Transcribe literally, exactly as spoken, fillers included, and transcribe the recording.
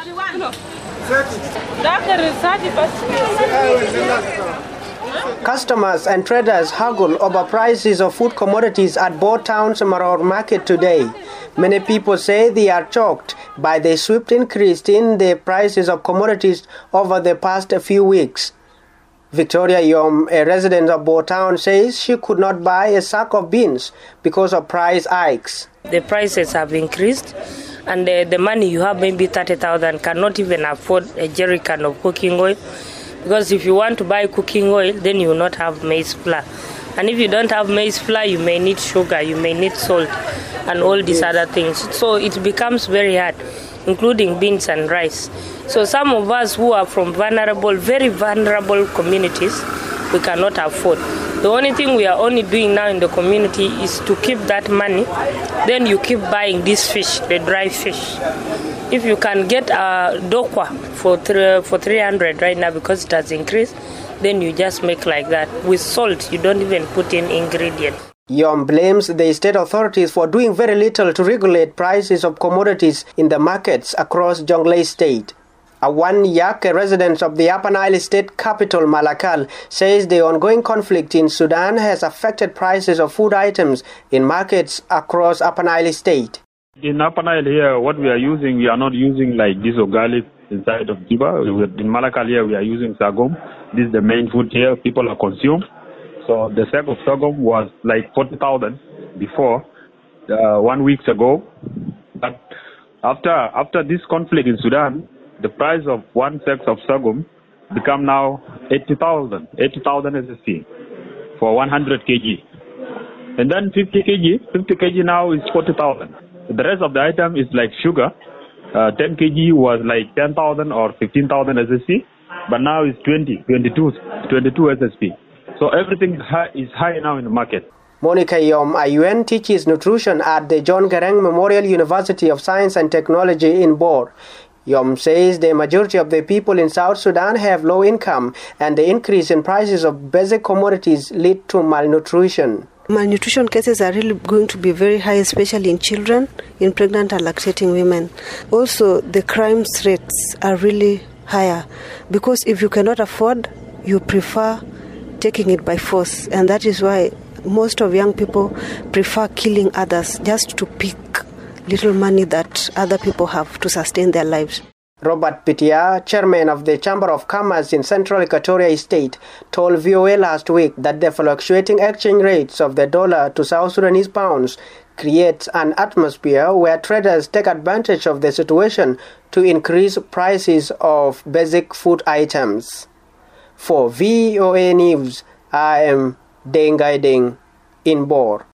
Customers and traders haggle over prices of food commodities at Bourtown's Maror Market today. Many people say they are shocked by the swift increase in the prices of commodities over the past few weeks. Victoria Yom, a resident of Bourtown, says she could not buy a sack of beans because of price hikes. The prices have increased, and the, the money you have, maybe thirty thousand, cannot even afford a jerry can of cooking oil. Because if you want to buy cooking oil, then you will not have maize flour. And if you don't have maize flour, you may need sugar, you may need salt, and all these other things. So it becomes very hard, including beans and rice. So some of us who are from vulnerable, very vulnerable communities, we cannot afford. The only thing we are only doing now in the community is to keep that money. Then you keep buying this fish, the dry fish. If you can get a dokwa for three, for three hundred right now because it has increased, then you just make like that. With salt, you don't even put in ingredients. Yom blames the state authorities for doing very little to regulate prices of commodities in the markets across Jonglei State. Awan Yak, a resident of the Upper Nile State capital Malakal, says the ongoing conflict in Sudan has affected prices of food items in markets across Upper Nile State. In Upper Nile here, what we are using, we are not using like this organic inside of Juba. In Malakal here, we are using sorghum. This is the main food here people are consumed. So the sack of sorghum was like forty thousand before, uh, one week ago. But after after this conflict in Sudan, the price of one sack of sorghum become now eighty thousand, eighty thousand S S C for one hundred kilograms. And then fifty kilograms, fifty kilograms now is forty thousand. The rest of the item is like sugar. Uh, ten kilograms was like ten thousand or fifteen thousand S S C, but now it's twenty, twenty-two, twenty-two S S P. So everything is high now in the market. Monica Yom Ayuen teaches nutrition at the John Garang Memorial University of Science and Technology in Bor. Yom says the majority of the people in South Sudan have low income, and the increase in prices of basic commodities lead to malnutrition. Malnutrition cases are really going to be very high, especially in children, in pregnant and lactating women. Also, the crime rates are really higher because if you cannot afford, you prefer taking it by force, and that is why most of young people prefer killing others just to pick little money that other people have to sustain their lives. Robert Pitia, chairman of the Chamber of Commerce in Central Equatoria State, told V O A last week that the fluctuating exchange rates of the dollar to South Sudanese pounds creates an atmosphere where traders take advantage of the situation to increase prices of basic food items. For V O A News, I am Deng Gaideng in Bor.